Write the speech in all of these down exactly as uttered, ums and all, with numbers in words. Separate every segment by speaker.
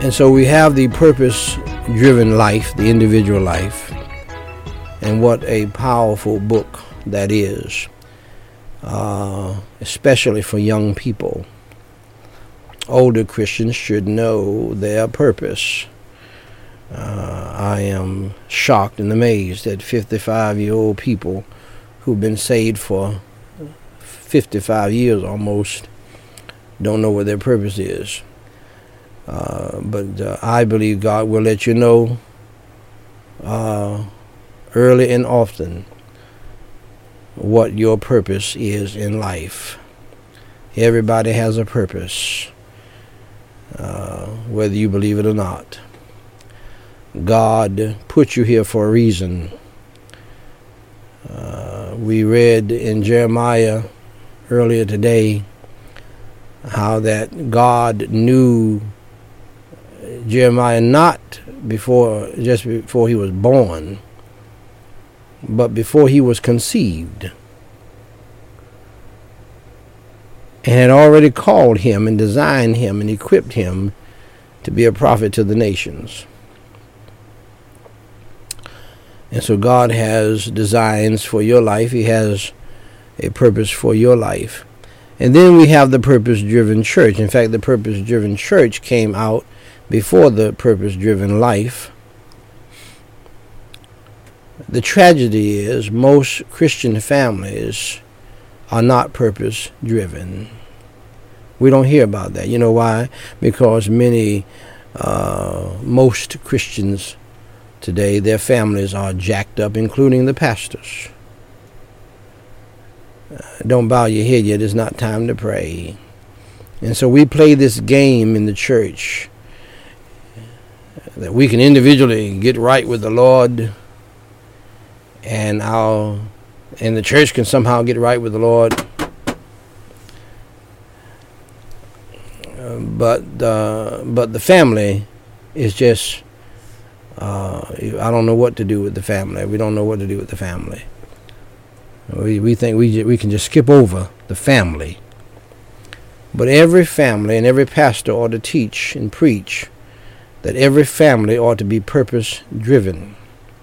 Speaker 1: And so we have the purpose-driven life, the individual life, and what a powerful book that is, uh, especially for young people. Older Christians should know their purpose. Uh, I am shocked and amazed at fifty-five-year-old people who've been saved for fifty-five years almost don't know what their purpose is. Uh, but uh, I believe God will let you know uh, early and often what your purpose is in life. Everybody has a purpose, uh, whether you believe it or not. God put you here for a reason. Uh, we read in Jeremiah earlier today how that God knew Jeremiah not before, just before he was born, but before he was conceived, and had already called him and designed him and equipped him to be a prophet to the nations. And so God has designs for your life. He has a purpose for your life. And then we have the purpose-driven church. In fact, the purpose-driven church came out before the purpose-driven life. The tragedy is most Christian families are not purpose-driven. We don't hear about that. You know why? Because many, uh, most Christians today, their families are jacked up, including the pastors. Uh, don't bow your head yet. It's not time to pray. And so we play this game in the church that we can individually get right with the Lord, and our and the church can somehow get right with the Lord. Uh, but uh, but the family is just uh, I don't know what to do with the family. We don't know what to do with the family. We we think we we can just skip over the family. But every family and every pastor ought to teach and preach that every family ought to be purpose-driven.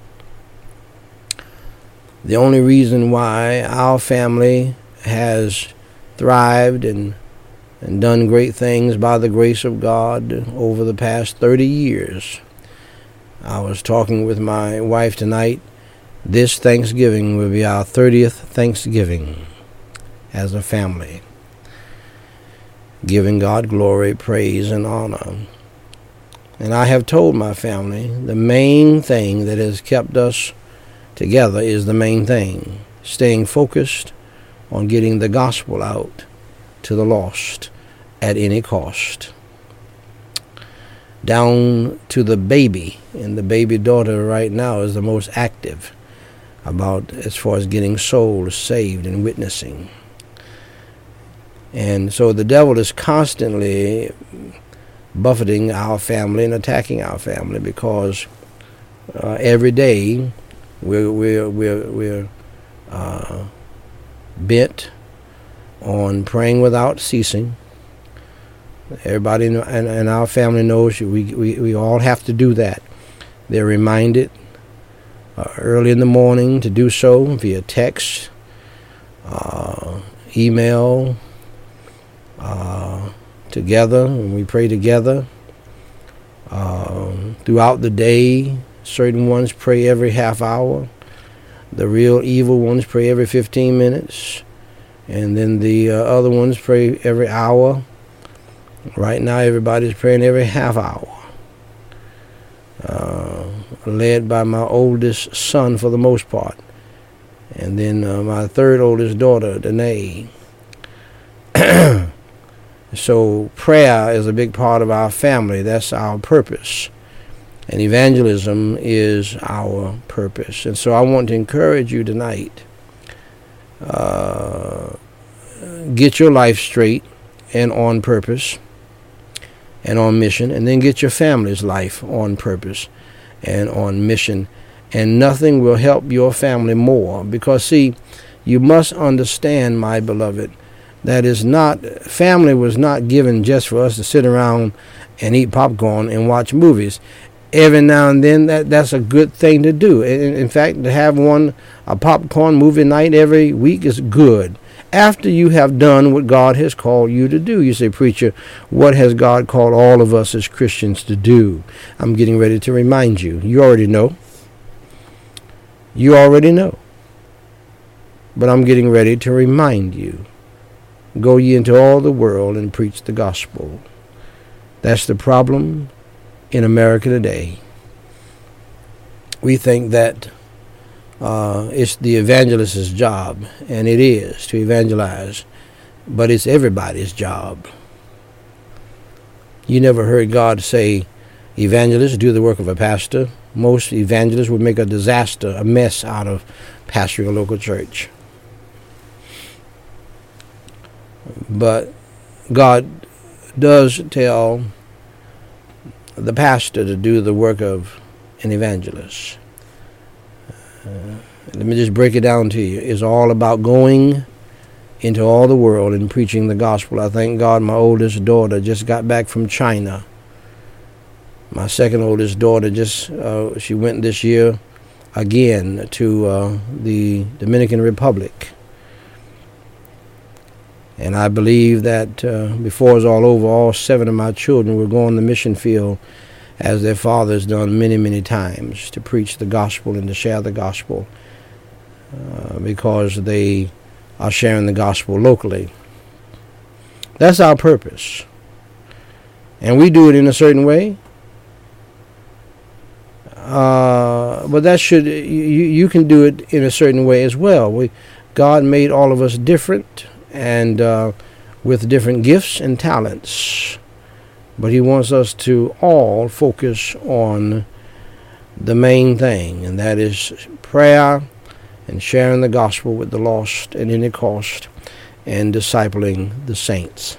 Speaker 1: The only reason why our family has thrived and, and done great things by the grace of God over the past thirty years. I was talking with my wife tonight. This Thanksgiving will be our thirtieth Thanksgiving as a family, giving God glory, praise, and honor. And I have told my family the main thing that has kept us together is the main thing, staying focused on getting the gospel out to the lost at any cost. Down to the baby, and the baby daughter right now is the most active about as far as getting souls saved and witnessing. And so the devil is constantly buffeting our family and attacking our family because uh, every day we're we're we're, we're uh, bent on praying without ceasing. Everybody in, in, in our family knows we, we we all have to do that. They're reminded uh, early in the morning to do so via text, uh, email, uh, together, and we pray together. Um, throughout the day, certain ones pray every half hour. The real evil ones pray every fifteen minutes. And then the uh, other ones pray every hour. Right now, everybody's praying every half hour. Uh, led by my oldest son for the most part. And then uh, my third oldest daughter, Danae. So prayer is a big part of our family. That's our purpose. And evangelism is our purpose. And so I want to encourage you tonight. Uh, get your life straight and on purpose and on mission. And then get your family's life on purpose and on mission. And nothing will help your family more. Because, see, you must understand, my beloved, That is not, family was not given just for us to sit around and eat popcorn and watch movies. Every now and then, that that's a good thing to do. In, in fact, to have one, a popcorn movie night every week is good. After you have done what God has called you to do. You say, preacher, what has God called all of us as Christians to do? I'm getting ready to remind you. You already know. You already know. But I'm getting ready to remind you. Go ye into all the world and preach the gospel. That's the problem in America today. We think that uh, it's the evangelist's job, and it is to evangelize, but it's everybody's job. You never heard God say, evangelists do the work of a pastor. Most evangelists would make a disaster, a mess out of pastoring a local church. But God does tell the pastor to do the work of an evangelist. Uh, let me just break it down to you. It's all about going into all the world and preaching the gospel. I thank God my oldest daughter just got back from China. My second oldest daughter just, uh, she went this year again to uh, the Dominican Republic. And I believe that uh, before it's all over, all seven of my children will go on the mission field as their fathers done many, many times to preach the gospel and to share the gospel uh, because they are sharing the gospel locally. That's our purpose. And we do it in a certain way. Uh, but that should, you, you can do it in a certain way as well. We, God made all of us different and uh, with different gifts and talents. But he wants us to all focus on the main thing, and that is prayer and sharing the gospel with the lost at any cost and discipling the saints.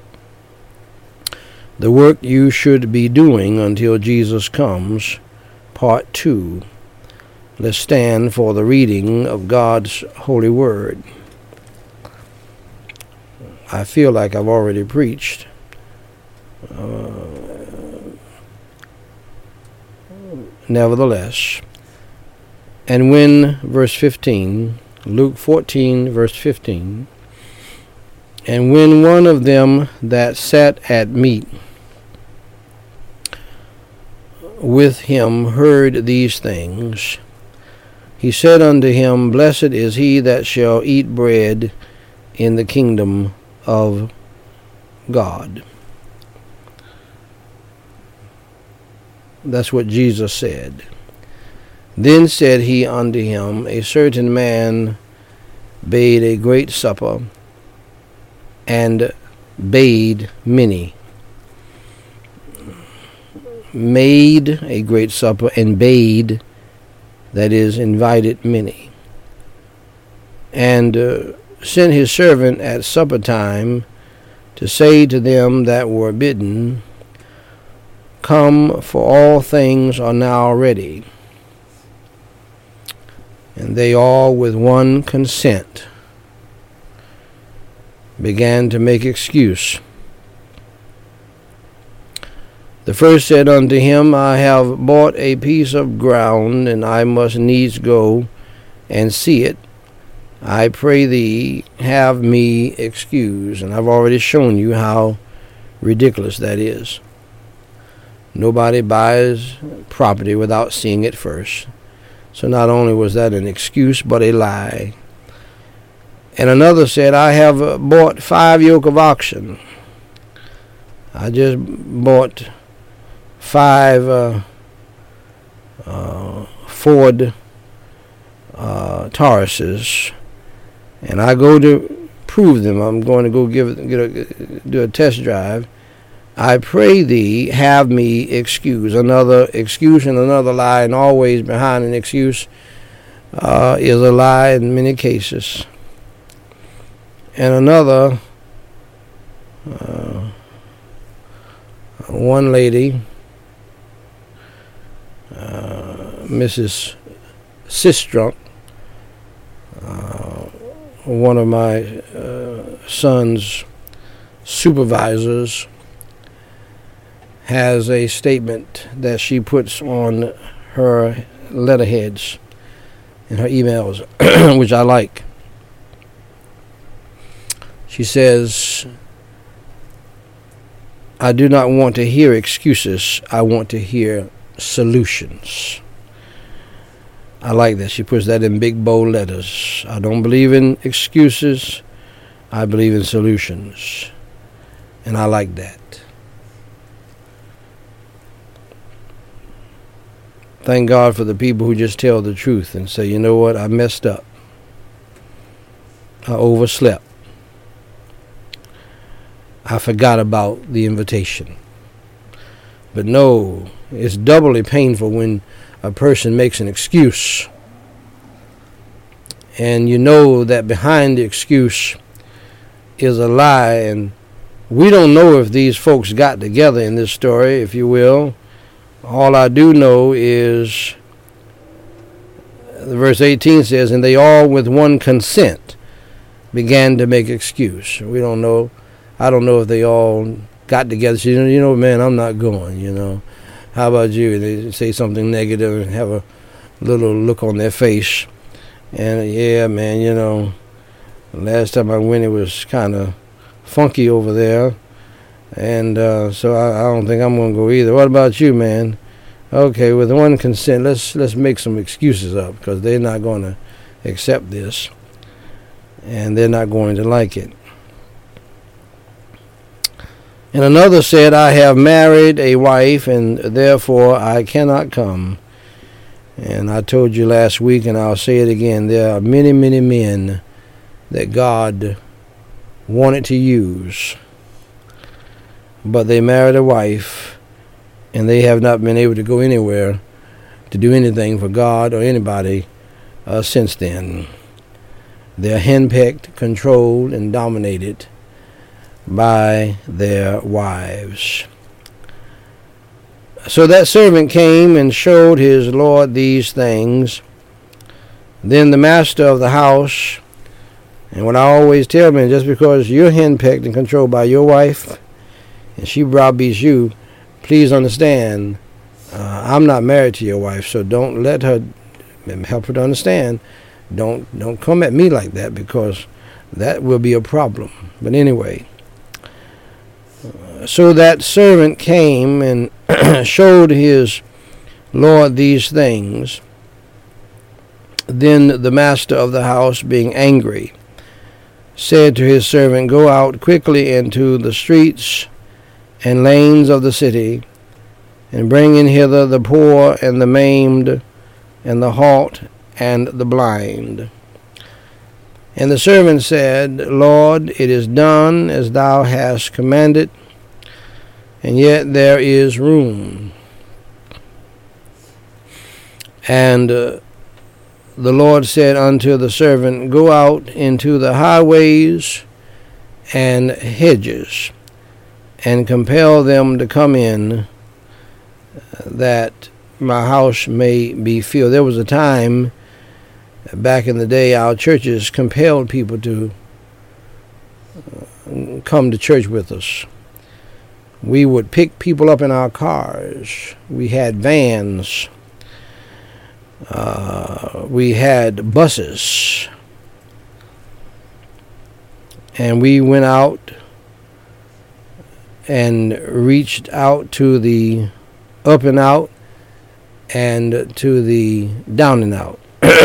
Speaker 1: The work you should be doing until Jesus comes, part two. Let's stand for the reading of God's holy word. I feel like I've already preached. Uh, nevertheless, and when, verse fifteen, Luke fourteen, verse fifteen, and when one of them that sat at meat with him heard these things, he said unto him, Blessed is he that shall eat bread in the kingdom of God. That's what Jesus said. Then said he unto him, A certain man bade a great supper, and bade many. Made a great supper, and bade, that is, invited many. And uh, sent his servant at supper time to say to them that were bidden, Come, for all things are now ready. And they all with one consent began to make excuse. The first said unto him, I have bought a piece of ground, and I must needs go and see it. I pray thee, have me excused. And I've already shown you how ridiculous that is. Nobody buys property without seeing it first. So not only was that an excuse, but a lie. And another said, I have bought five yoke of oxen. I just bought five uh, uh, Ford uh, Tauruses. And I go to prove them. I'm going to go give it, get a, do a test drive. I pray thee, have me excuse. Another excuse and another lie, and always behind an excuse uh, is a lie in many cases. And another, uh, one lady, uh, Missus Sistrunk, uh, one of my uh, son's supervisors has a statement that she puts on her letterheads in her emails, which I like. She says, I do not want to hear excuses. I want to hear solutions. I like that. She puts that in big, bold letters. I don't believe in excuses. I believe in solutions. And I like that. Thank God for the people who just tell the truth and say, you know what, I messed up. I overslept. I forgot about the invitation. But no, it's doubly painful when a person makes an excuse. And you know that behind the excuse is a lie. And we don't know if these folks got together in this story, if you will. All I do know is, verse eighteen says, and they all with one consent began to make excuse. We don't know. I don't know if they all got together. So, you know, you know, man, I'm not going, you know. How about you? They say something negative and have a little look on their face. And, yeah, man, you know, last time I went, it was kind of funky over there. And uh, so I, I don't think I'm going to go either. What about you, man? Okay, with one consent, let's let's make some excuses up because they're not going to accept this. And they're not going to like it. And another said, I have married a wife, and therefore I cannot come. And I told you last week, and I'll say it again, there are many, many men that God wanted to use, but they married a wife, and they have not been able to go anywhere to do anything for God or anybody uh, since then. They're henpecked, controlled, and dominated by their wives. So that servant came and showed his Lord these things. Then the master of the house, and what I always tell men, just because you're henpecked and controlled by your wife, and she browbeats you, please understand, uh, I'm not married to your wife, so don't let her, help her to understand, don't don't come at me like that, because that will be a problem. But anyway, uh, so that servant came and showed his Lord these things. Then the master of the house, being angry, said to his servant, go out quickly into the streets and lanes of the city, and bring in hither the poor and the maimed and the halt and the blind. And the servant said, Lord, it is done as thou hast commanded, and yet there is room. And uh, the Lord said unto the servant, go out into the highways and hedges, and compel them to come in, that my house may be filled. There was a time back in the day our churches compelled people to come to church with us. We would pick people up in our cars. We had vans. Uh, we had buses. And we went out and reached out to the up and out and to the down and out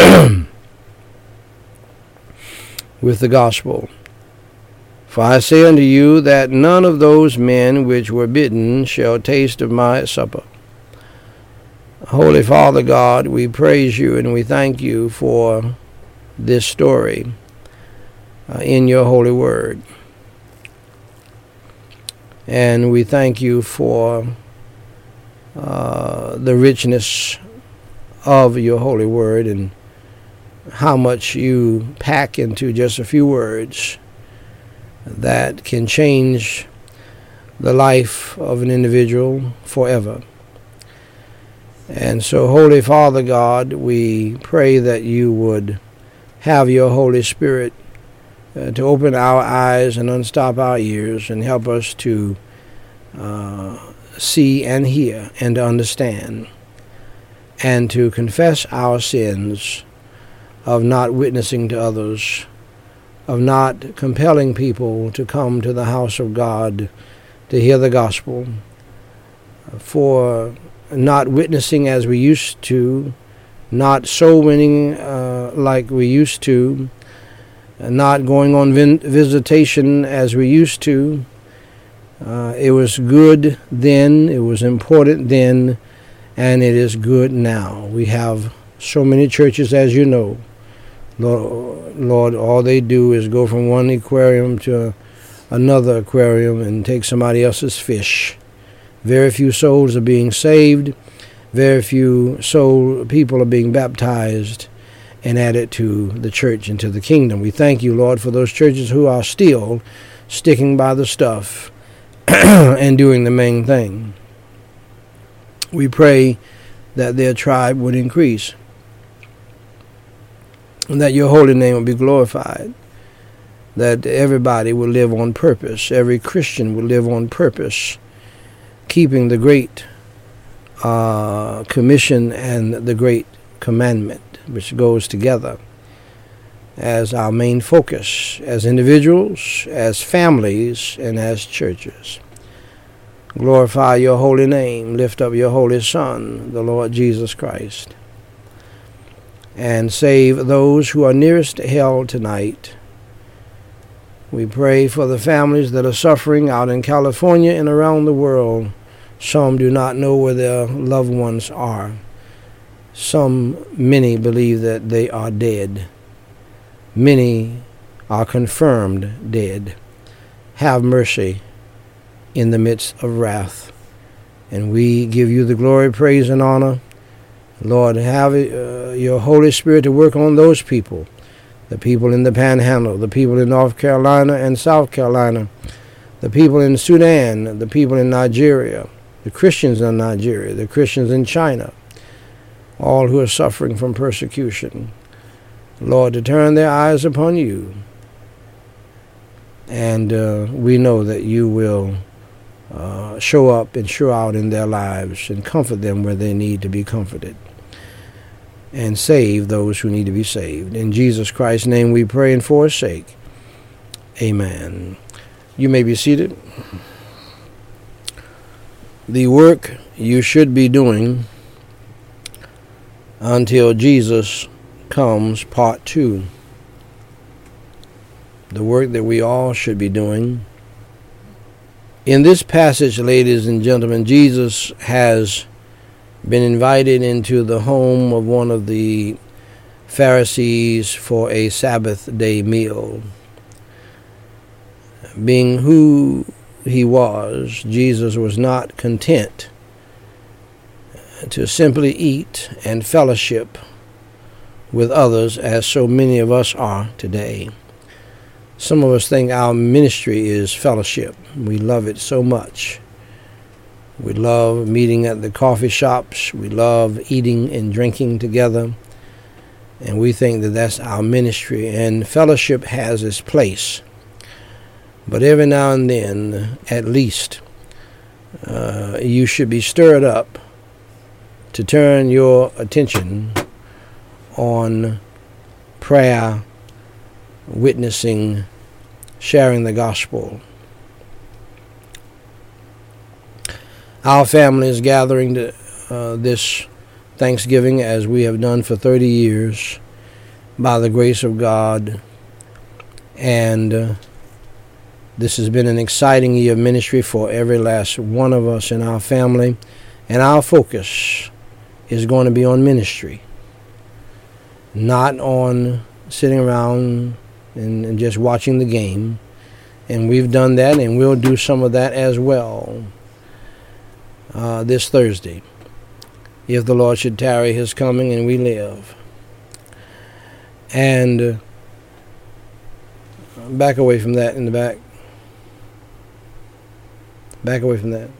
Speaker 1: with the gospel. For I say unto you that none of those men which were bidden shall taste of my supper. Holy Father God, we praise you and we thank you for this story uh, in your holy word. And we thank you for uh, the richness of your holy word and how much you pack into just a few words that can change the life of an individual forever. And so, Holy Father God, we pray that you would have your Holy Spirit uh, to open our eyes and unstop our ears and help us to uh, see and hear and to understand and to confess our sins of not witnessing to others, of not compelling people to come to the house of God to hear the gospel, for not witnessing as we used to, not soul winning uh, like we used to, not going on vin- visitation as we used to. Uh, it was good then, it was important then, and it is good now. We have so many churches, as you know. Lord, Lord, all they do is go from one aquarium to another aquarium and take somebody else's fish. Very few souls are being saved. Very few soul people are being baptized and added to the church and to the kingdom. We thank you, Lord, for those churches who are still sticking by the stuff and doing the main thing. We pray that their tribe would increase, and that your holy name will be glorified, that everybody will live on purpose, every Christian will live on purpose, keeping the great uh, commission and the great commandment, which goes together as our main focus, as individuals, as families, and as churches. Glorify your holy name, lift up your holy Son, the Lord Jesus Christ, and save those who are nearest to hell tonight. We pray for the families that are suffering out in California and around the world. Some do not know where their loved ones are. Some, many believe that they are dead. Many are confirmed dead. Have mercy in the midst of wrath. And we give you the glory, praise, and honor. Lord, have uh, your Holy Spirit to work on those people, the people in the Panhandle, the people in North Carolina and South Carolina, the people in Sudan, the people in Nigeria, the Christians in Nigeria, the Christians in China, all who are suffering from persecution. Lord, to turn their eyes upon you. And uh, we know that you will uh, show up and show out in their lives and comfort them where they need to be comforted, and save those who need to be saved. In Jesus Christ's name we pray and for his sake. Amen. You may be seated. The work you should be doing until Jesus comes, part two. The work that we all should be doing. In this passage, ladies and gentlemen, Jesus has been invited into the home of one of the Pharisees for a Sabbath day meal. Being who he was, Jesus was not content to simply eat and fellowship with others as so many of us are today. Some of us think our ministry is fellowship. We love it so much. We love meeting at the coffee shops. We love eating and drinking together. And we think that that's our ministry. And fellowship has its place. But every now and then, at least, uh, you should be stirred up to turn your attention on prayer, witnessing, sharing the gospel. Our family is gathering to, uh, this Thanksgiving, as we have done for thirty years, by the grace of God. And uh, this has been an exciting year of ministry for every last one of us in our family. And our focus is going to be on ministry, not on sitting around and, and just watching the game. And we've done that, and we'll do some of that as well uh, this Thursday, if the Lord should tarry his coming and we live. And uh, back away from that in the back. Back away from that.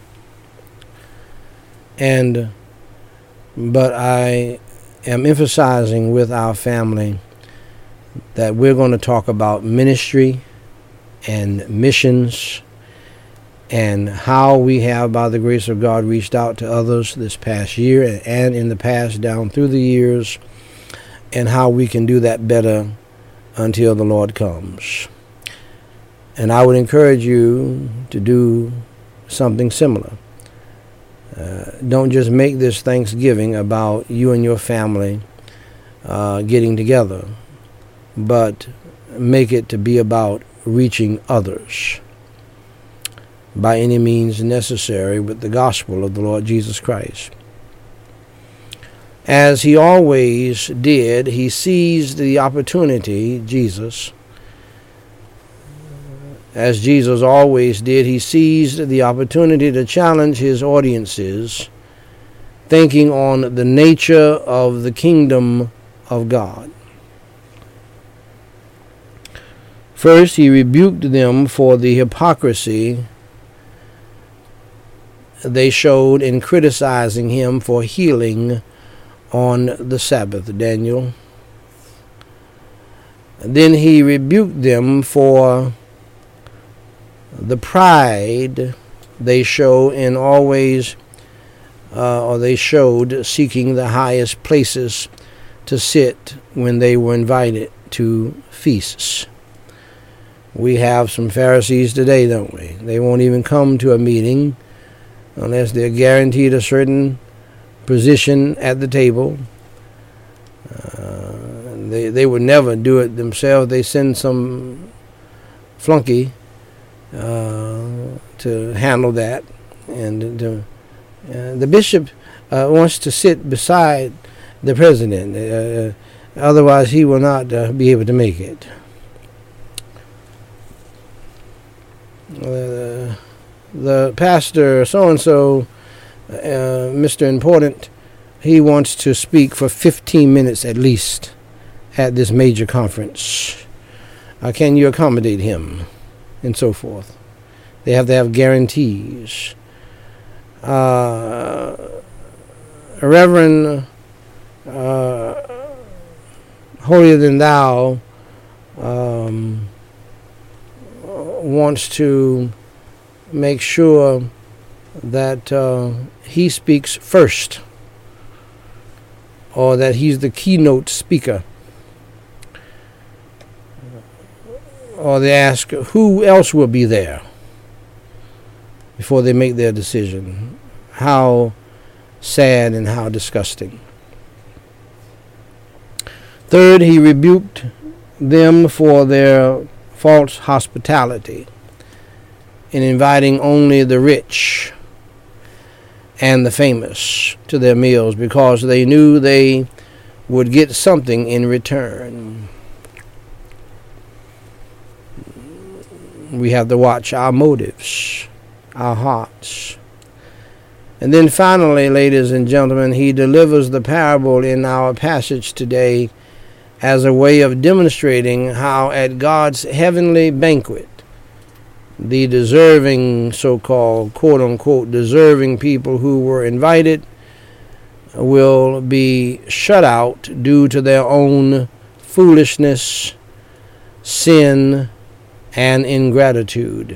Speaker 1: And, but I am emphasizing with our family that we're going to talk about ministry and missions and how we have, by the grace of God, reached out to others this past year and in the past down through the years, and how we can do that better until the Lord comes. And I would encourage you to do something similar. Uh, don't just make this Thanksgiving about you and your family uh, getting together, but make it to be about reaching others by any means necessary with the gospel of the Lord Jesus Christ. As he always did, he seized the opportunity, Jesus, as Jesus always did, he seized the opportunity to challenge his audiences, thinking on the nature of the kingdom of God. First, he rebuked them for the hypocrisy they showed in criticizing him for healing on the Sabbath, Daniel. Then he rebuked them for the pride they show in always, uh, or they showed seeking the highest places to sit when they were invited to feasts. We have some Pharisees today, don't we? They won't even come to a meeting unless they're guaranteed a certain position at the table. Uh, they they would never do it themselves. They send some flunky uh, to handle that, and to, uh, the bishop uh, wants to sit beside the president. Uh, otherwise, he will not uh, be able to make it. Uh, the pastor so-and-so, uh, Mister Important, he wants to speak for fifteen minutes at least at this major conference. Uh, can you accommodate him? And so forth. They have to have guarantees. Uh, Reverend uh, Holier Than Thou um, wants to make sure that uh, he speaks first, or that he's the keynote speaker. Or they ask who else will be there before they make their decision. How sad and how disgusting. Third, he rebuked them for their false hospitality in inviting only the rich and the famous to their meals, because they knew they would get something in return. We have to watch our motives, our hearts. And then finally, ladies and gentlemen, he delivers the parable in our passage today as a way of demonstrating how at God's heavenly banquet, the deserving, so-called, quote-unquote, deserving people who were invited will be shut out due to their own foolishness, sin, and ingratitude.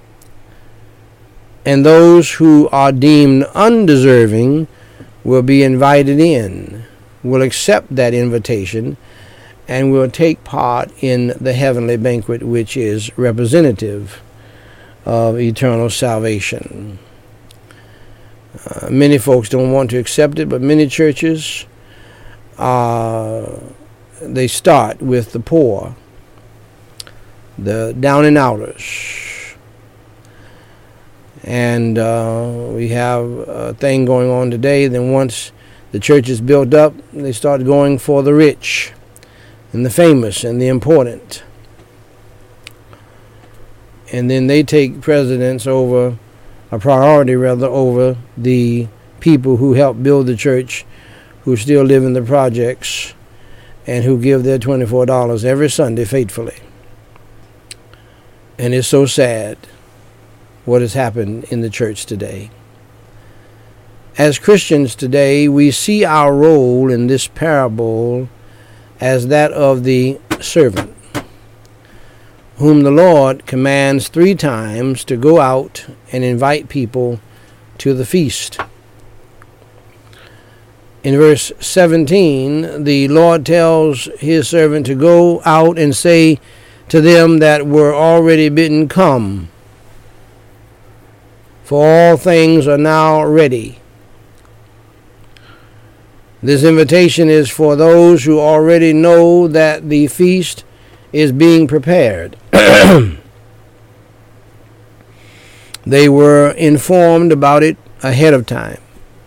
Speaker 1: And those who are deemed undeserving will be invited in, will accept that invitation, and will take part in the heavenly banquet, which is representative of eternal salvation. Uh, many folks don't want to accept it, but many churches, uh, they start with the poor, the down and outers. And uh, we have a thing going on today. Then once the church is built up, they start going for the rich and the famous and the important. And then they take precedence over, a priority rather, over the people who help build the church, who still live in the projects, and who give their twenty-four dollars every Sunday faithfully. And it's so sad what has happened in the church today. As Christians today, we see our role in this parable as that of the servant, whom the Lord commands three times to go out and invite people to the feast. In verse seventeen, the Lord tells his servant to go out and say to them that were already bidden, "Come, for all things are now ready." This invitation is for those who already know that the feast is being prepared. They were informed about it ahead of time.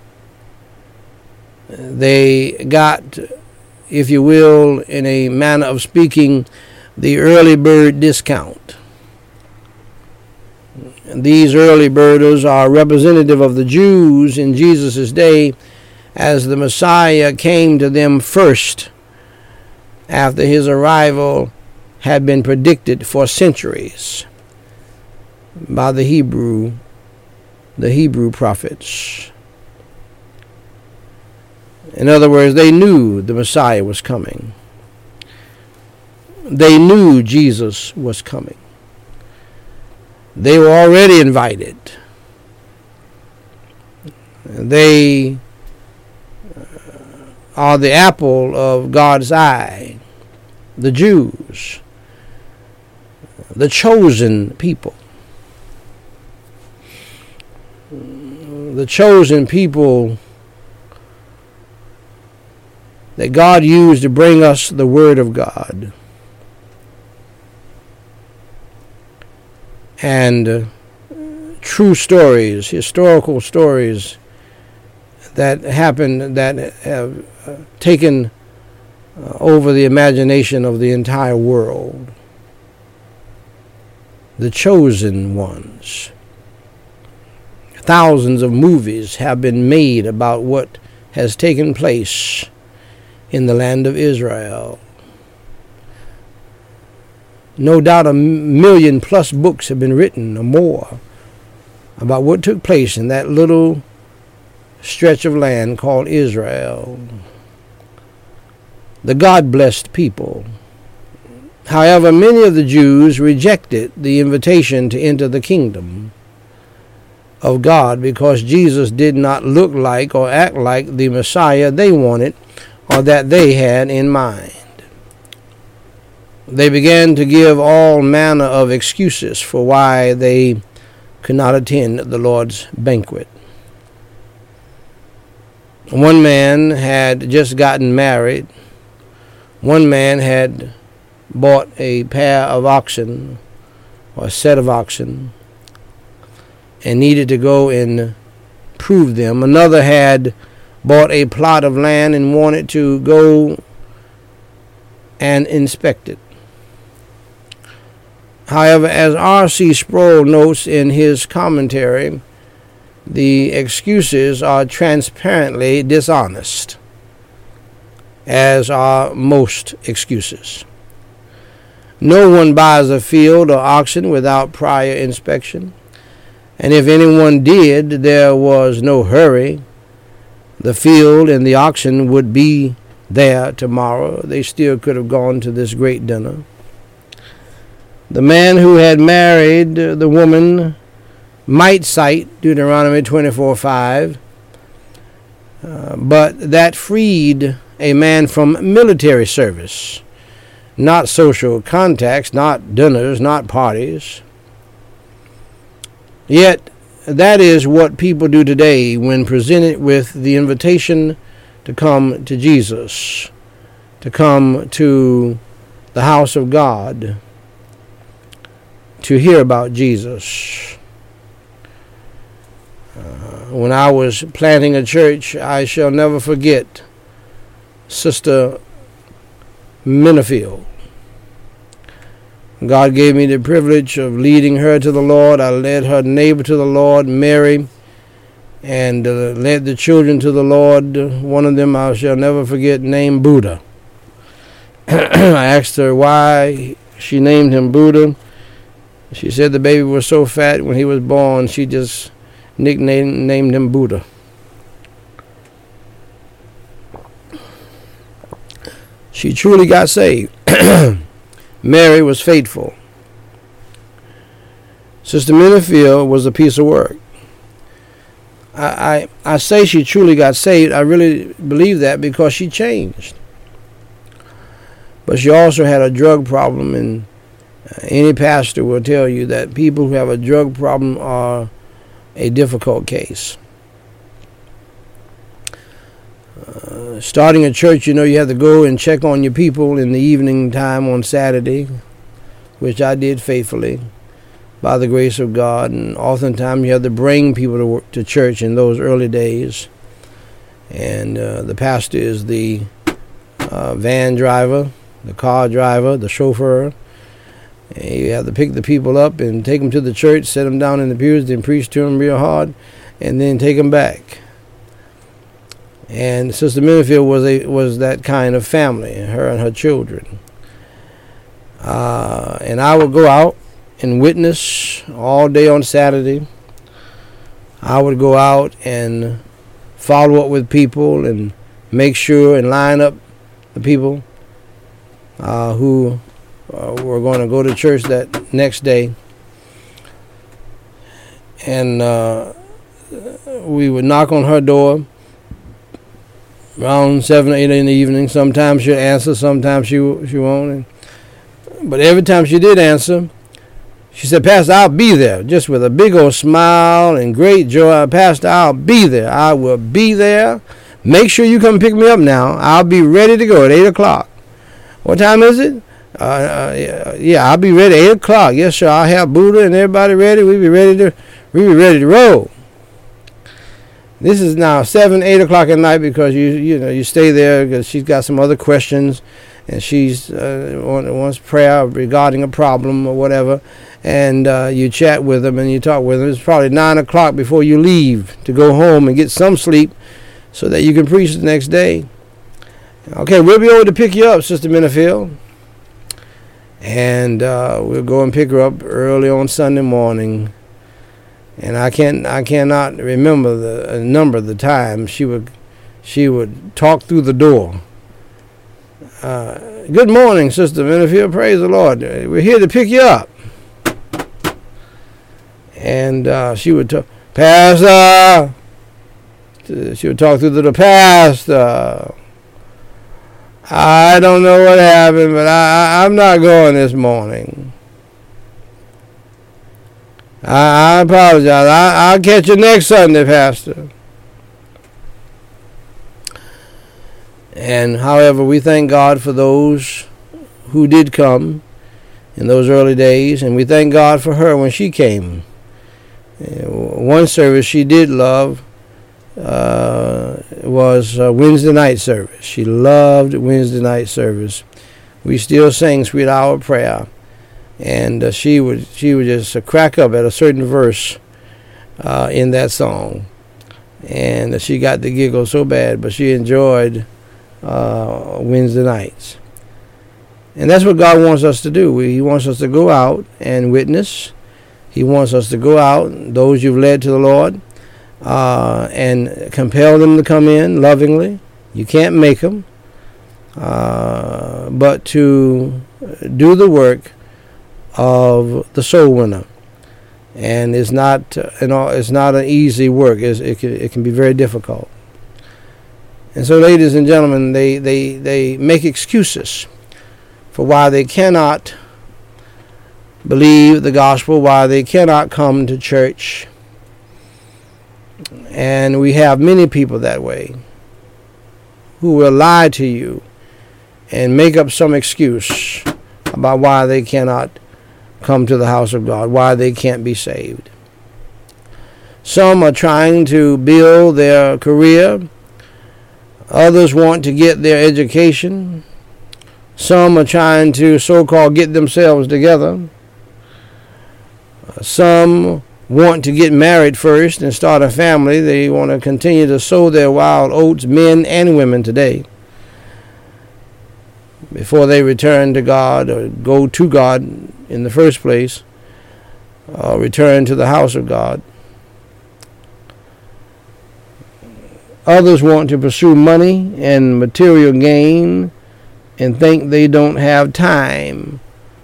Speaker 1: They got, if you will, in a manner of speaking, the early bird discount. These early birders are representative of the Jews in Jesus' day, as the Messiah came to them first after his arrival had been predicted for centuries by the Hebrew, the Hebrew prophets. In other words, they knew the Messiah was coming. They knew Jesus was coming. They were already invited. They are the apple of God's eye, the Jews, the chosen people. The chosen people that God used to bring us the Word of God. And uh, true stories, historical stories that happened that have uh, taken uh, over the imagination of the entire world. The chosen ones. Thousands of movies have been made about what has taken place in the land of Israel. No doubt a million plus books have been written or more about what took place in that little stretch of land called Israel. The God-blessed people. However, many of the Jews rejected the invitation to enter the kingdom of God because Jesus did not look like or act like the Messiah they wanted or that they had in mind. They began to give all manner of excuses for why they could not attend the Lord's banquet. One man had just gotten married. One man had bought a pair of oxen or a set of oxen and needed to go and prove them. Another had bought a plot of land and wanted to go and inspect it. However, as R C Sproul notes in his commentary, the excuses are transparently dishonest, as are most excuses. No one buys a field or oxen without prior inspection, and if anyone did, there was no hurry. The field and the oxen would be there tomorrow. They still could have gone to this great dinner. The man who had married the woman might cite Deuteronomy twenty-four five, uh, but that freed a man from military service, not social contacts, not dinners, not parties. Yet, that is what people do today when presented with the invitation to come to Jesus, to come to the house of God, to hear about Jesus. Uh, when I was planting a church, I shall never forget Sister Minifield. God gave me the privilege of leading her to the Lord. I led her neighbor to the Lord, Mary, and uh, led the children to the Lord. One of them I shall never forget, named Buddha. I asked her why she named him Buddha. She said the baby was so fat when he was born, she just nicknamed named him Buddha. She truly got saved. Mary was faithful. Sister Minifield was a piece of work. I, I, I say she truly got saved. I really believe that because she changed. But she also had a drug problem, and any pastor will tell you that people who have a drug problem are a difficult case. Uh, starting a church, you know, you have to go and check on your people in the evening time on Saturday, which I did faithfully by the grace of God. And oftentimes you have to bring people to work, to church in those early days. And uh, the pastor is the uh, van driver, the car driver, the chauffeur. And you have to pick the people up and take them to the church, set them down in the pews, then preach to them real hard, and then take them back. And Sister Minifield was a was that kind of family, her and her children. Uh, and I would go out and witness all day on Saturday. I would go out and follow up with people and make sure and line up the people uh, who uh, were going to go to church that next day. And uh, we would knock on her door around seven or eight in the evening. Sometimes she'll answer, sometimes she she won't. But every time she did answer, she said, "Pastor, I'll be there," just with a big old smile and great joy. "Pastor, I'll be there. I will be there. Make sure you come pick me up now. I'll be ready to go at eight o'clock. What time is it? Uh, uh, yeah, I'll be ready at eight o'clock. Yes, sir. I'll have Buddha and everybody ready. We'll be ready to, we'll be ready to roll." This is now seven, eight o'clock at night because you you know you stay there because she's got some other questions, and she's uh, wants prayer regarding a problem or whatever, and uh, you chat with them and you talk with them. It's probably nine o'clock before you leave to go home and get some sleep, so that you can preach the next day. Okay, we'll be over to pick you up, Sister Minifield, and uh, we'll go and pick her up early on Sunday morning. And I can't, I cannot remember the uh, number of the times she would, she would talk through the door. Uh, "Good morning, Sister Minifield. Praise the Lord. We're here to pick you up." And uh, she would talk, "Pastor." She would talk through the door, "Pastor, I don't know what happened, but I, I'm not going this morning. I, I apologize. I, I'll catch you next Sunday, Pastor." And however, we thank God for those who did come in those early days, and we thank God for her when she came. One service she did love uh, was uh, Wednesday night service. She loved Wednesday night service. We still sang Sweet Hour of Prayer. And uh, she would she would just uh, crack up at a certain verse uh, in that song, and uh, she got the giggle so bad. But she enjoyed uh, Wednesday nights, and that's what God wants us to do. He wants us to go out and witness. He wants us to go out, those you've led to the Lord, uh, and compel them to come in lovingly. You can't make them, uh, but to do the work of the soul winner. And it's not uh, you know it's not an easy work. It's, it can, it can be very difficult. And so, ladies and gentlemen, they they they make excuses for why they cannot believe the gospel, why they cannot come to church. And we have many people that way who will lie to you and make up some excuse about why they cannot come to the house of God, why they can't be saved. Some are trying to build their career. Others want to get their education. Some are trying to so-called get themselves together. Some want to get married first and start a family. They want to continue to sow their wild oats, men and women today, before they return to God or go to God in the first place, uh, return to the house of God. Others want to pursue money and material gain and think they don't have time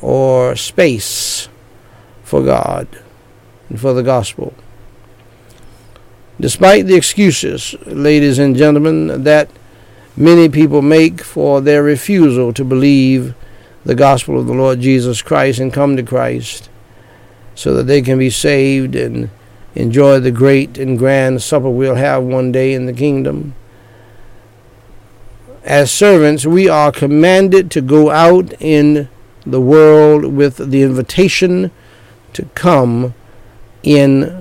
Speaker 1: or space for God and for the gospel. Despite the excuses, ladies and gentlemen, that many people make for their refusal to believe the gospel of the Lord Jesus Christ and come to Christ so that they can be saved and enjoy the great and grand supper we'll have one day in the kingdom. As servants, we are commanded to go out in the world with the invitation to come in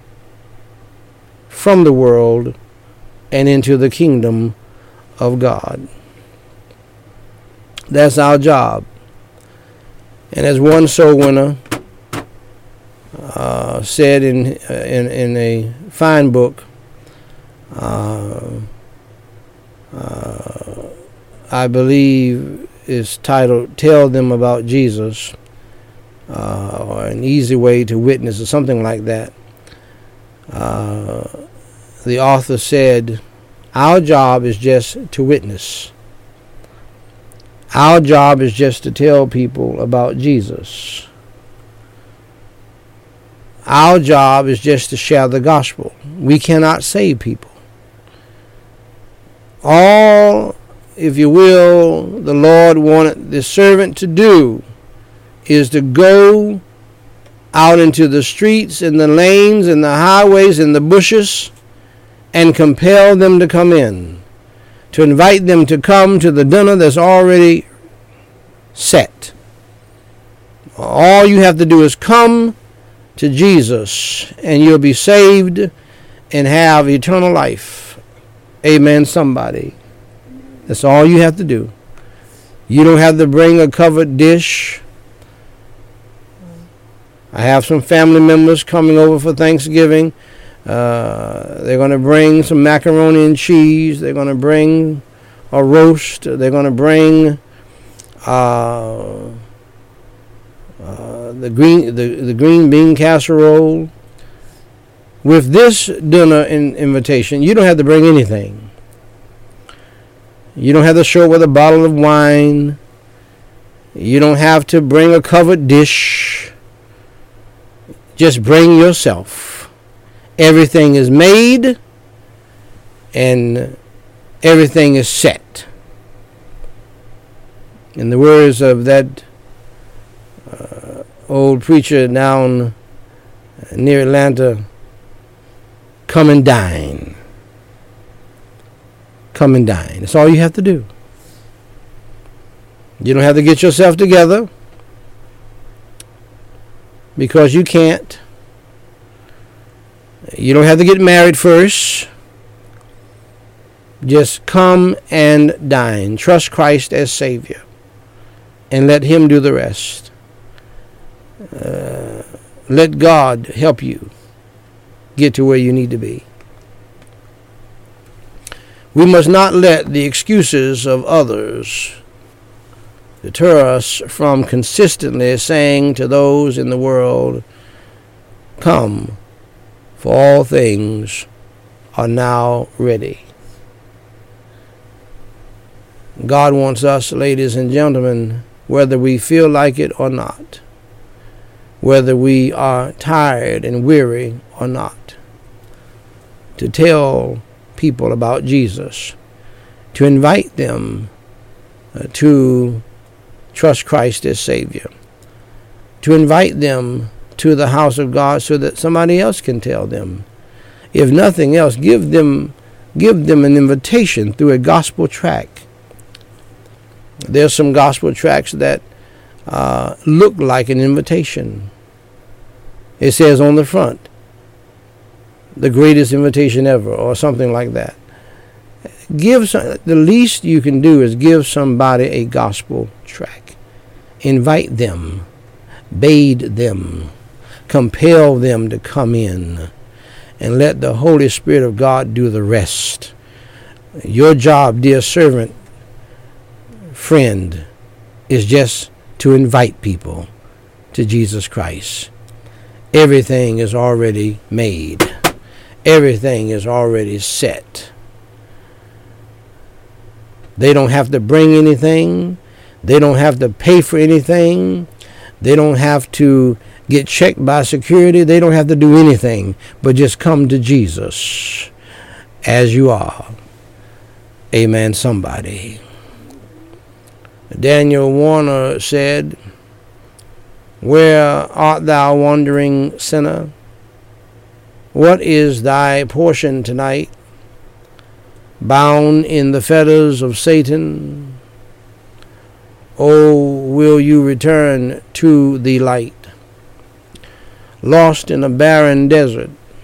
Speaker 1: from the world and into the kingdom of God. That's our job. And as one soul winner uh, said in, in in a fine book, uh, uh, I believe is titled "Tell Them About Jesus," uh, or "An Easy Way to Witness," or something like that. Uh, the author said, our job is just to witness. Our job is just to tell people about Jesus. Our job is just to share the gospel. We cannot save people. All, if you will, the Lord wanted the servant to do is to go out into the streets and the lanes and the highways and the bushes and compel them to come in, to invite them to come to the dinner that's already set. All you have to do is come to Jesus and you'll be saved and have eternal life. Amen, somebody. That's all you have to do. You don't have to bring a covered dish. I have some family members coming over for Thanksgiving. Uh, they're going to bring some macaroni and cheese. They're going to bring a roast. They're going to bring uh, uh, the green the, the green bean casserole. With this dinner in, invitation, you don't have to bring anything. You don't have to show up with a bottle of wine. You don't have to bring a covered dish. Just bring yourself. Everything is made and everything is set. In the words of that uh, old preacher down near Atlanta, come and dine. Come and dine. That's all you have to do. You don't have to get yourself together because you can't. You don't have to get married first. Just come and dine. Trust Christ as Savior and let Him do the rest. Uh, let God help you get to where you need to be. We must not let the excuses of others deter us from consistently saying to those in the world, come, for all things are now ready. God wants us, ladies and gentlemen, whether we feel like it or not, whether we are tired and weary or not, to tell people about Jesus, to invite them uh, to trust Christ as Savior, to invite them to the house of God so that somebody else can tell them. If nothing else, give them give them an invitation through a gospel tract. There's some gospel tracts that uh, look like an invitation. It says on the front, the greatest invitation ever, or something like that. Give some, the least you can do is give somebody a gospel tract. Invite them, bade them, compel them to come in, and let the Holy Spirit of God do the rest. Your job, dear servant, friend, is just to invite people to Jesus Christ. Everything is already made. Everything is already set. They don't have to bring anything. They don't have to pay for anything. They don't have to get checked by security. They don't have to do anything but just come to Jesus as you are. Amen, somebody. Daniel Warner said, "Where art thou, wandering sinner? What is thy portion tonight? Bound in the fetters of Satan, oh, will you return to the light? Lost in a barren desert,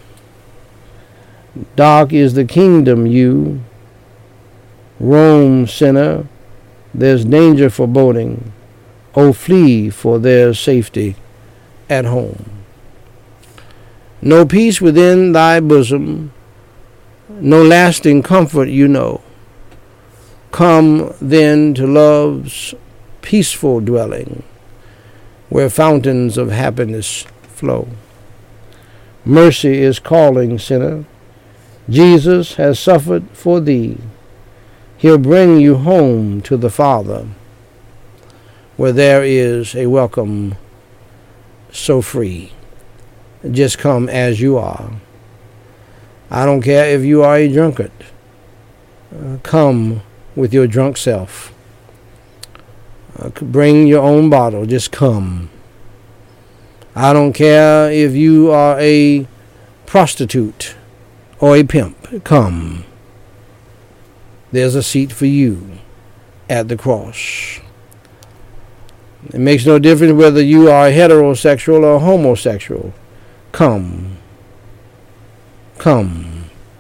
Speaker 1: dark is the kingdom you roam, sinner, there's danger foreboding. Oh, flee, for there's safety at home. No peace within thy bosom, no lasting comfort you know. Come then to love's peaceful dwelling, where fountains of happiness flow. Mercy is calling, sinner. Jesus has suffered for thee. He'll bring you home to the Father, where there is a welcome so free. Just come as you are. I don't care if you are a drunkard. Uh, come with your drunk self. Uh, bring your own bottle. Just come. I don't care if you are a prostitute or a pimp. Come. There's a seat for you at the cross. It makes no difference whether you are heterosexual or homosexual. Come. Come.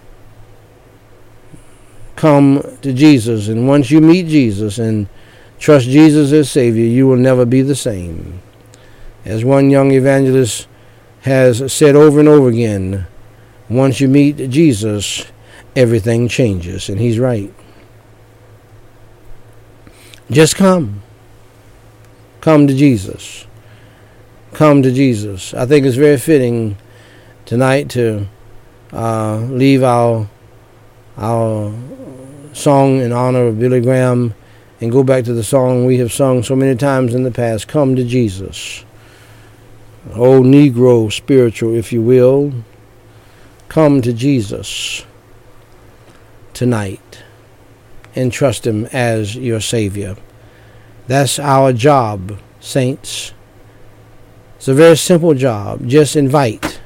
Speaker 1: Come to Jesus. And once you meet Jesus and trust Jesus as Savior, you will never be the same. As one young evangelist has said over and over again, once you meet Jesus, everything changes. And he's right. Just come. Come to Jesus. Come to Jesus. I think it's very fitting tonight to uh, leave our our song in honor of Billy Graham and go back to the song we have sung so many times in the past, Come to Jesus. Oh, Negro spiritual, if you will, come to Jesus tonight and trust him as your Savior. That's our job, saints. It's a very simple job. Just invite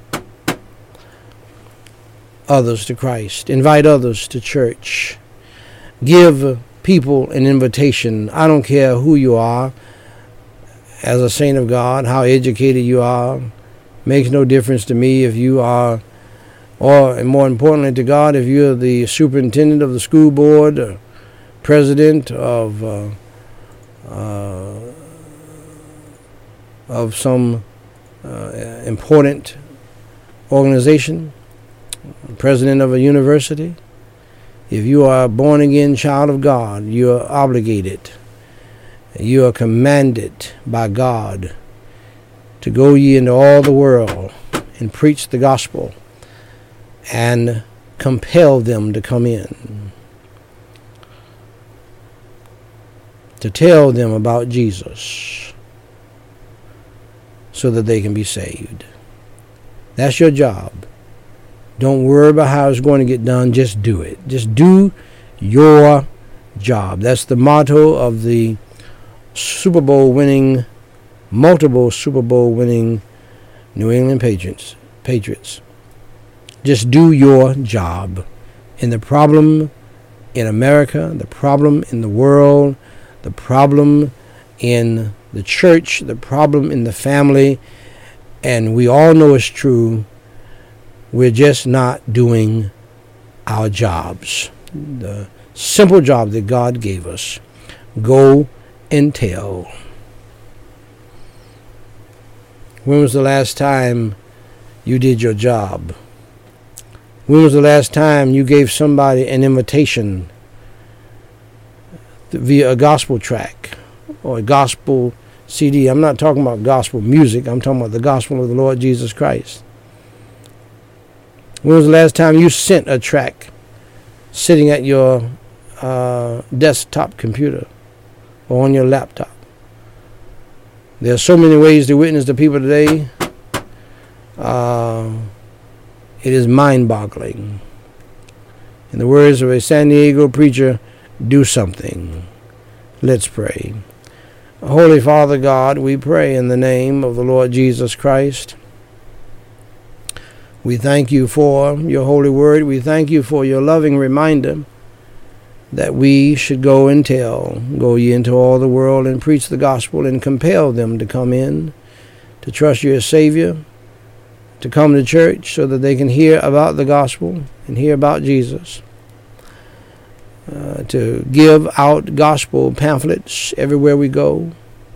Speaker 1: others to Christ. Invite others to church. Give people an invitation. I don't care who you are as a saint of God, how educated you are. Makes no difference to me if you are, or more importantly to God, if you're the superintendent of the school board, or president of uh, uh, of some uh, important organization, president of a university. If you are a born-again child of God, you are obligated, you are commanded by God to go ye into all the world and preach the gospel and compel them to come in, to tell them about Jesus so that they can be saved. That's your job. Don't worry about how it's going to get done. Just do it. Just do your job. That's the motto of the Super Bowl winning, multiple Super Bowl winning New England Patriots. Patriots. Just do your job. And the problem in America, the problem in the world, the problem in the church, the problem in the family, and we all know it's true, we're just not doing our jobs. The simple job that God gave us. Go and tell. When was the last time you did your job? When was the last time you gave somebody an invitation via a gospel track or a gospel C D? I'm not talking about gospel music. I'm talking about the gospel of the Lord Jesus Christ. When was the last time you sent a track sitting at your uh, desktop computer or on your laptop? There are so many ways to witness to people today. Uh, it is mind-boggling. In the words of a San Diego preacher, do something. Let's pray. Holy Father God, we pray in the name of the Lord Jesus Christ. We thank you for your holy word. We thank you for your loving reminder that we should go and tell, go ye into all the world and preach the gospel and compel them to come in, to trust you as Savior, to come to church so that they can hear about the gospel and hear about Jesus, uh, to give out gospel pamphlets everywhere we go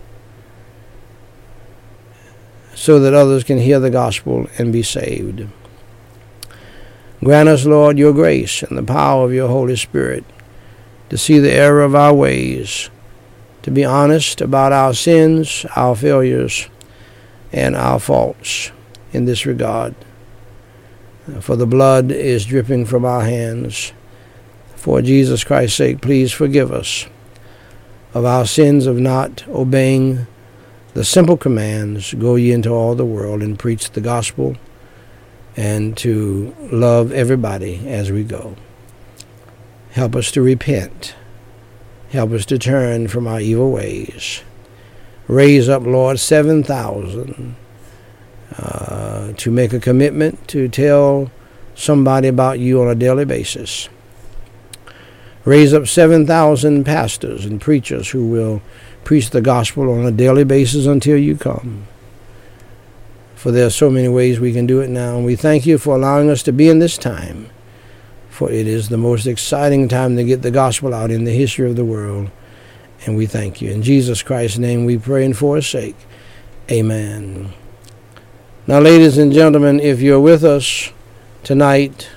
Speaker 1: so that others can hear the gospel and be saved. Grant us, Lord, your grace and the power of your Holy Spirit to see the error of our ways, to be honest about our sins, our failures, and our faults in this regard. For the blood is dripping from our hands. For Jesus Christ's sake, please forgive us of our sins of not obeying the simple commands, go ye into all the world and preach the gospel, and to love everybody as we go. Help us to repent. Help us to turn from our evil ways. Raise up, Lord, seven thousand uh, to make a commitment to tell somebody about you on a daily basis. Raise up seven thousand pastors and preachers who will preach the gospel on a daily basis until you come. For there are so many ways we can do it now. And we thank you for allowing us to be in this time. For it is the most exciting time to get the gospel out in the history of the world. And we thank you. In Jesus Christ's name we pray and for his sake. Amen. Now, ladies and gentlemen, if you're with us tonight,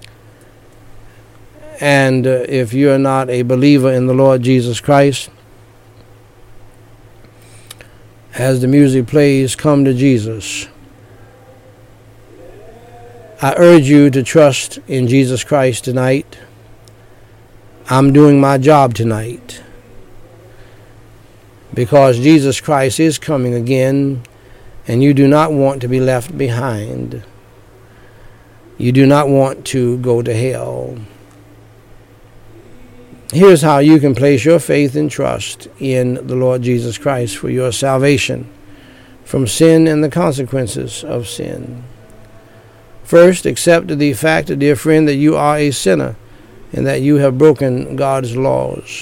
Speaker 1: and uh, if you're not a believer in the Lord Jesus Christ, as the music plays, Come to Jesus, I urge you to trust in Jesus Christ tonight. I'm doing my job tonight because Jesus Christ is coming again, and you do not want to be left behind. You do not want to go to hell. Here's how you can place your faith and trust in the Lord Jesus Christ for your salvation from sin and the consequences of sin. First, accept the fact, dear friend, that you are a sinner and that you have broken God's laws.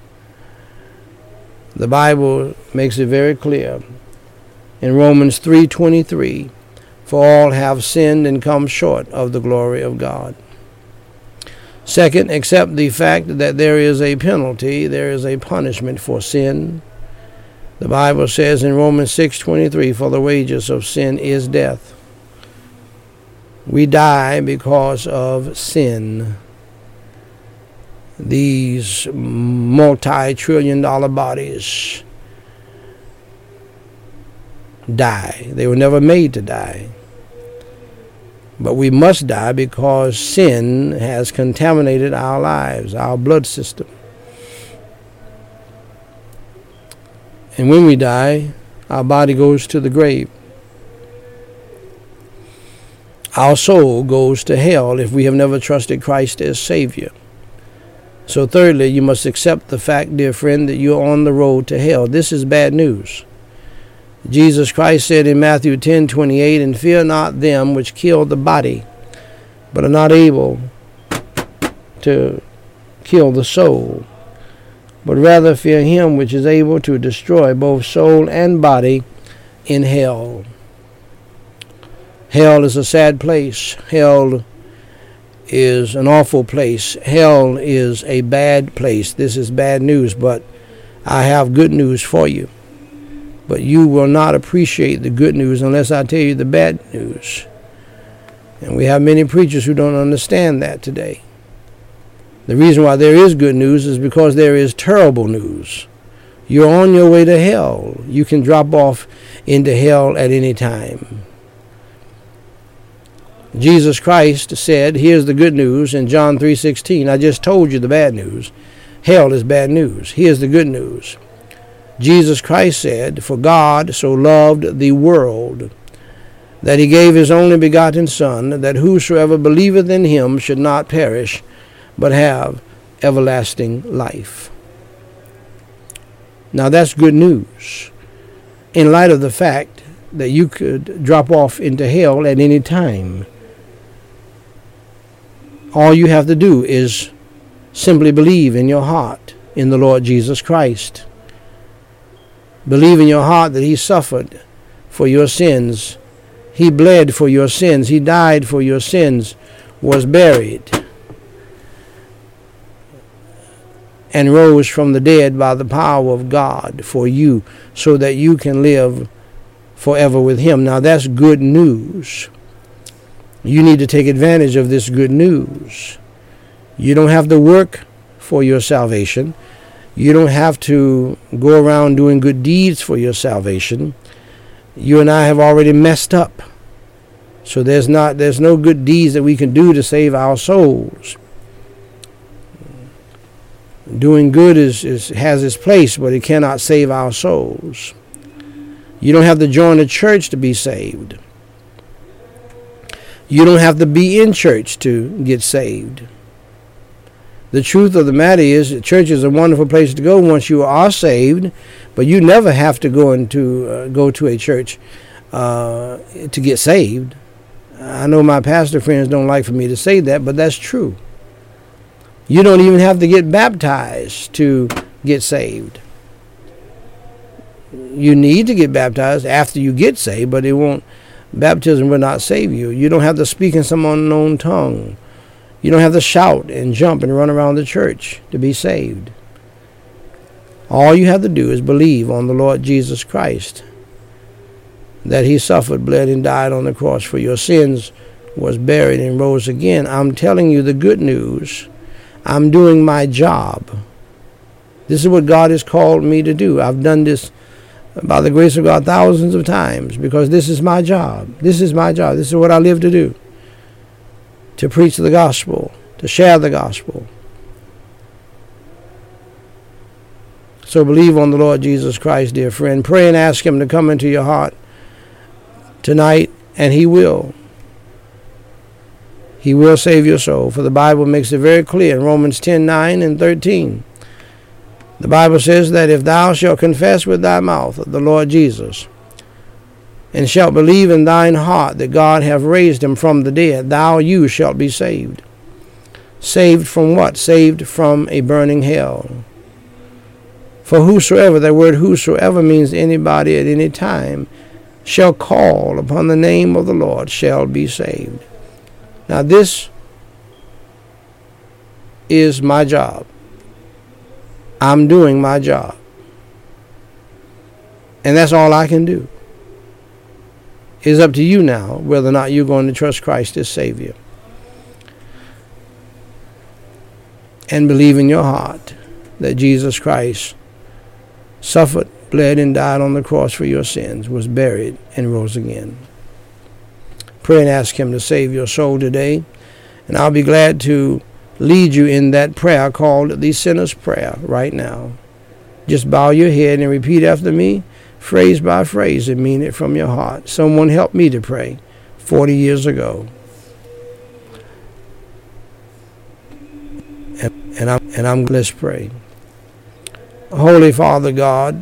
Speaker 1: The Bible makes it very clear in Romans three twenty-three, for all have sinned and come short of the glory of God. Second, accept the fact that there is a penalty, there is a punishment for sin. The Bible says in Romans six twenty-three, for the wages of sin is death. We die because of sin. These multi-trillion dollar bodies die. They were never made to die. But we must die because sin has contaminated our lives, our blood system. And when we die, our body goes to the grave. Our soul goes to hell if we have never trusted Christ as Savior. So thirdly, you must accept the fact, dear friend, that you're on the road to hell. This is bad news. Jesus Christ said in Matthew ten twenty-eight, and fear not them which kill the body, but are not able to kill the soul, but rather fear him which is able to destroy both soul and body in hell. Hell is a sad place. Hell is an awful place. Hell is a bad place. This is bad news, but I have good news for you. But you will not appreciate the good news unless I tell you the bad news. And we have many preachers who don't understand that today. The reason why there is good news is because there is terrible news. You're on your way to hell. You can drop off into hell at any time. Jesus Christ said, here's the good news in John three sixteen. I just told you the bad news. Hell is bad news. Here's the good news. Jesus Christ said, "For God so loved the world, that he gave his only begotten Son, that whosoever believeth in him should not perish, but have everlasting life." Now that's good news, in light of the fact that you could drop off into hell at any time. All you have to do is simply believe in your heart in the Lord Jesus Christ. Believe in your heart that he suffered for your sins. He bled for your sins. He died for your sins, was buried, and rose from the dead by the power of God for you, so that you can live forever with him. Now that's good news. You need to take advantage of this good news. You don't have to work for your salvation. You don't have to go around doing good deeds for your salvation. You and I have already messed up. So there's not there's no good deeds that we can do to save our souls. Doing good is, is has its place, but it cannot save our souls. You don't have to join a church to be saved. You don't have to be in church to get saved. The truth of the matter is that church is a wonderful place to go once you are saved, but you never have to go into uh, go to a church uh, to get saved. I know my pastor friends don't like for me to say that, but that's true. You don't even have to get baptized to get saved. You need to get baptized after you get saved, but it won't. Baptism will not save you. You don't have to speak in some unknown tongue. You don't have to shout and jump and run around the church to be saved. All you have to do is believe on the Lord Jesus Christ, that he suffered, bled, and died on the cross for your sins, was buried, and rose again. I'm telling you the good news. I'm doing my job. This is what God has called me to do. I've done this by the grace of God thousands of times, because this is my job. This is my job. This is what I live to do. To preach the gospel, to share the gospel. So believe on the Lord Jesus Christ, dear friend. Pray and ask him to come into your heart tonight, and he will. He will save your soul, for the Bible makes it very clear in Romans ten, nine and thirteen. The Bible says that if thou shalt confess with thy mouth the Lord Jesus, and shalt believe in thine heart that God hath raised him from the dead, thou you shalt be saved. Saved from what? Saved from a burning hell. For whosoever, that word whosoever means anybody at any time, shall call upon the name of the Lord shall be saved. Now this is my job. I'm doing my job. And that's all I can do. It's up to you now whether or not you're going to trust Christ as Savior. And believe in your heart that Jesus Christ suffered, bled, and died on the cross for your sins, was buried, and rose again. Pray and ask him to save your soul today. And I'll be glad to lead you in that prayer called the sinner's prayer right now. Just bow your head and repeat after me, phrase by phrase, and mean it from your heart. Someone helped me to pray forty years ago. And, and I'm, and I'm, let's pray. Holy Father God,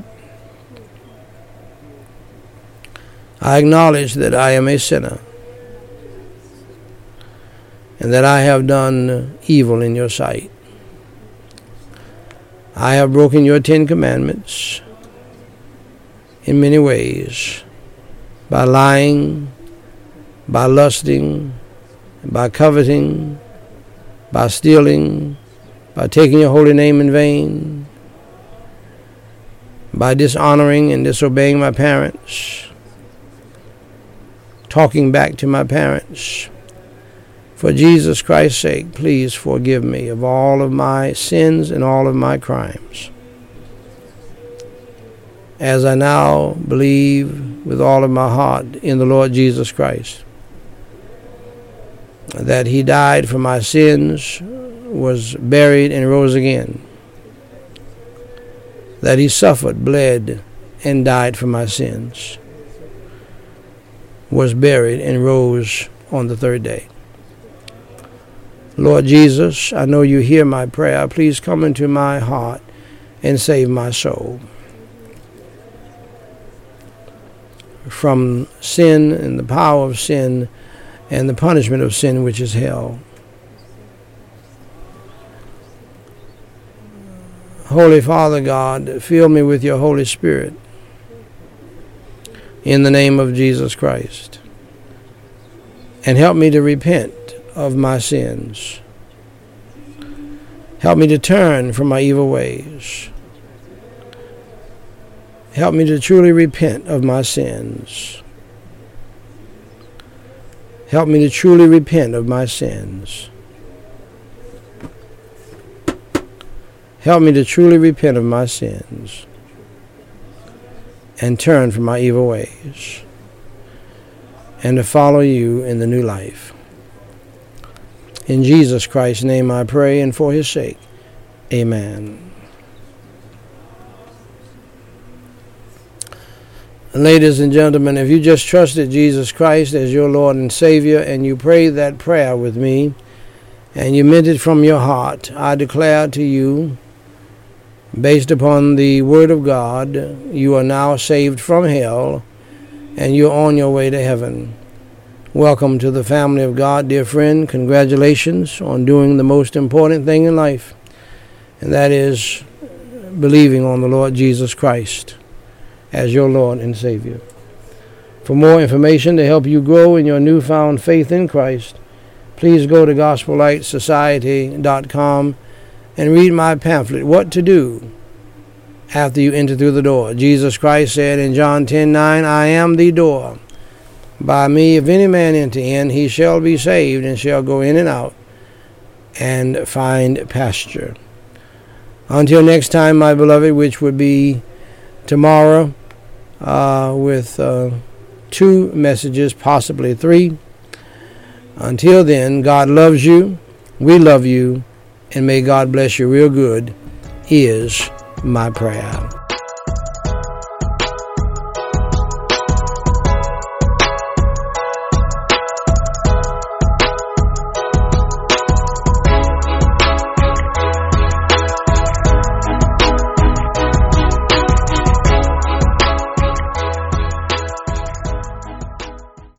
Speaker 1: I acknowledge that I am a sinner, and that I have done evil in your sight. I have broken your Ten Commandments in many ways, by lying, by lusting, by coveting, by stealing, by taking your holy name in vain, by dishonoring and disobeying my parents, talking back to my parents. For Jesus Christ's sake, please forgive me of all of my sins and all of my crimes. As I now believe with all of my heart in the Lord Jesus Christ, that he died for my sins, was buried, and rose again, that he suffered, bled, and died for my sins, was buried, and rose on the third day. Lord Jesus, I know you hear my prayer. Please come into my heart and save my soul from sin and the power of sin and the punishment of sin, which is hell. Holy Father God, fill me with your Holy Spirit in the name of Jesus Christ, and help me to repent of my sins. Help me to turn from my evil ways. Help me to truly repent of my sins. Help me to truly repent of my sins. Help me to truly repent of my sins and turn from my evil ways, and to follow you in the new life. In Jesus Christ's name I pray, and for his sake, amen. Ladies and gentlemen, if you just trusted Jesus Christ as your Lord and Savior, and you prayed that prayer with me, and you meant it from your heart, I declare to you, based upon the Word of God, you are now saved from hell, and you're on your way to heaven. Welcome to the family of God, dear friend. Congratulations on doing the most important thing in life, and that is believing on the Lord Jesus Christ as your Lord and Savior. For more information to help you grow in your newfound faith in Christ, please go to gospel light society dot com and read my pamphlet, What to Do After You Enter Through the Door. Jesus Christ said in John ten nine, I am the door. By me, if any man enter in, he shall be saved, and shall go in and out, and find pasture. Until next time, my beloved, which would be tomorrow, uh, with uh, two messages, possibly three. Until then, God loves you, we love you, and may God bless you real good, is my prayer.